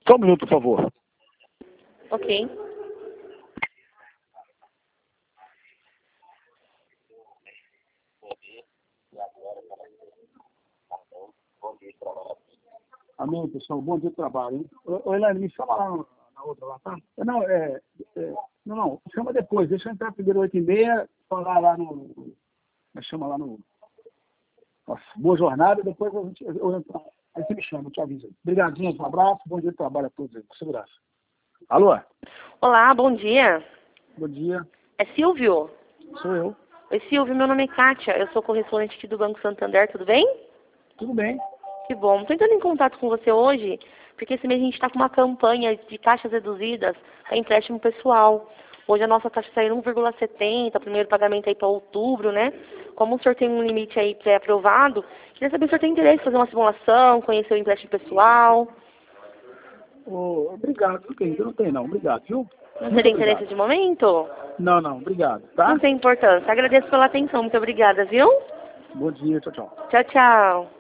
Só um minuto, por favor. Ok. Amém, pessoal. Bom dia de trabalho, hein? Ô, Elaine, me chama lá na outra lá, tá? Não. Chama depois. Deixa eu entrar primeiro 8h30, falar lá no... Chama lá no... Nossa, boa jornada, depois eu entro. Aí você me chama, eu te aviso aí. Obrigado, gente. Um abraço. Bom dia de trabalho a todos aí. Com segurança. Alô? Olá, bom dia. Bom dia. É Silvio? Sou eu. Oi, Silvio, meu nome é Kátia. Eu sou correspondente aqui do Banco Santander, tudo bem? Tudo bem? Que bom. Estou entrando em contato com você hoje, porque esse mês a gente está com uma campanha de taxas reduzidas para empréstimo pessoal. Hoje a nossa taxa está em 1,70, o primeiro pagamento aí para outubro, né? Como o senhor tem um limite aí pré-aprovado, queria saber se o senhor tem interesse em fazer uma simulação, conhecer o empréstimo pessoal. Obrigado. Eu não tenho, não. Obrigado, viu? Você tem interesse de momento? Não. Obrigado, tá? Não tem importância. Agradeço pela atenção. Muito obrigada, viu? Bom dia. Tchau, tchau. Tchau, tchau.